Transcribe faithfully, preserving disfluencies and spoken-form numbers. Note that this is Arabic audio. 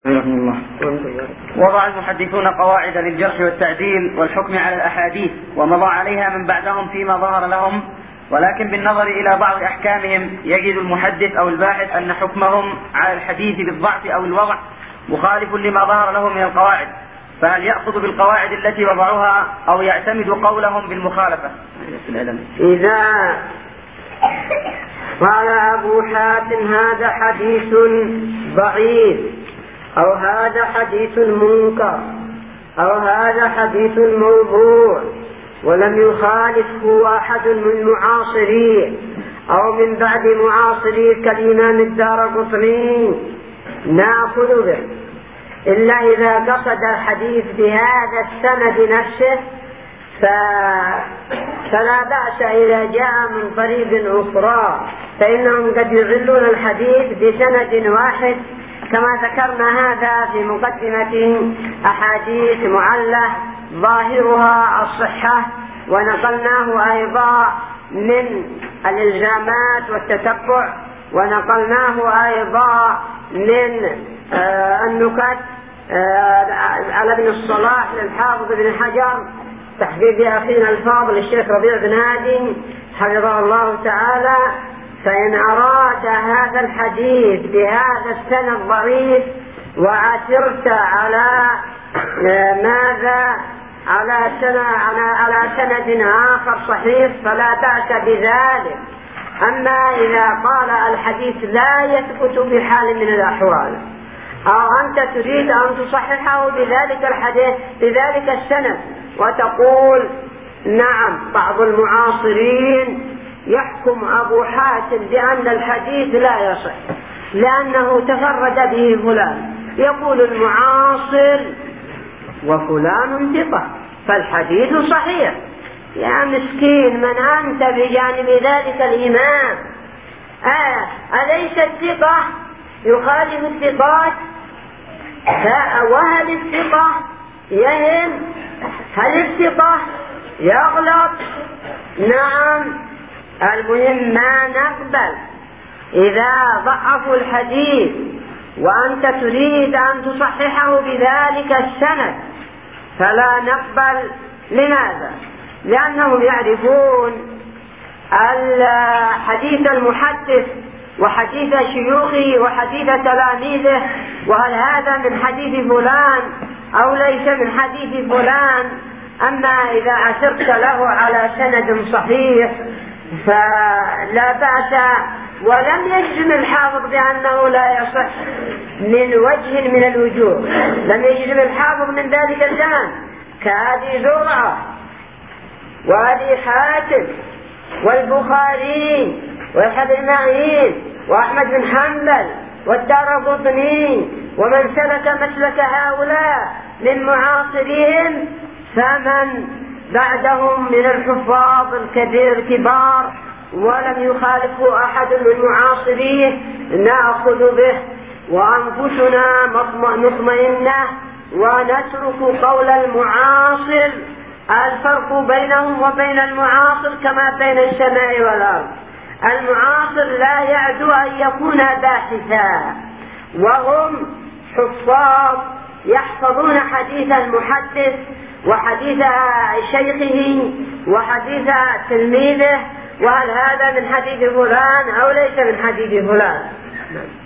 الله. وضع المحدثون قواعد للجرح والتعديل والحكم على الأحاديث ومضى عليها من بعدهم فيما ظهر لهم، ولكن بالنظر إلى بعض أحكامهم يجد المحدث أو الباحث أن حكمهم على الحديث بالضعف أو الوضع مخالف لما ظهر لهم من القواعد، فهل يأخذ بالقواعد التي وضعوها أو يعتمد قولهم بالمخالفة؟ إذا قال أبو حاتم هذا حديث ضعيف أو هذا حديث منكر أو هذا حديث موضوع ولم يخالفه أحد من المعاصرين أو من بعد معاصري كالإمام الدارقطني نأخذ به، إلا إذا قصد الحديث بهذا السند نفسه فلا بأس إذا جاء من طريق أخرى، فإنهم قد يعلون الحديث بسند واحد كما ذكرنا هذا في مقدمة أحاديث معلة ظاهرها الصحة، ونقلناه أيضا من الإلزامات والتتبع، ونقلناه أيضا من آه النكت آه على ابن الصلاح للحافظ بن حجر تحقيق أخينا الفاضل الشيخ ربيع بن هادي حفظه الله تعالى. فإن أراد هذا الحديث بهذا السند ضعيف وعثرت على ماذا على سند على سند آخر صحيح فلا بأس بذلك. أما إذا قال الحديث لا يثبت بحال من الأحوال أو أنت تريد أن تصححه بذلك الحديث بذلك السند وتقول نعم بعض المعاصرين يحكم أبو حاتم بأن الحديث لا يصح لأنه تفرد به فلان، يقول المعاصر وفلان ثقة فالحديث صحيح. يا مسكين من أنت بجانب ذلك الإمام؟ آه أليس الثقة يخالف الثقات؟ وهل الثقة يهم؟ هل الثقة يغلط؟ نعم. المهم ما نقبل إذا ضعفوا الحديث وأنت تريد أن تصححه بذلك السند فلا نقبل. لماذا؟ لأنهم يعرفون الحديث المحدث وحديث شيوخه وحديث تلاميذه، وهل هذا من حديث فلان أو ليس من حديث فلان. أما إذا عثرت له على سند صحيح فلا بأس، ولم يجزم الحافظ بأنه لا يصح من وجه من الوجوه، لم يجزم الحافظ من ذلك الزمان كأبي زرعة وأبي حاتم والبخاري ويحيى بن معين وأحمد بن حنبل والدارقطني ومن سلك مسلك هؤلاء من معاصرين، فمن بعدهم من الحفاظ الكبير الكبار ولم يخالفه أحد من معاصريه نأخذ به، وأنفسنا مطمئنة ونترك قول المعاصر. الفرق بينهم وبين المعاصر كما بين السماء والأرض. المعاصر لا يعدو أن يكون باحثا، وهم حفاظ يحفظون حديث المحدث وحديث شيخه وحديث تلميذه، وهل هذا من حديث فلان أو ليس من حديث فلان.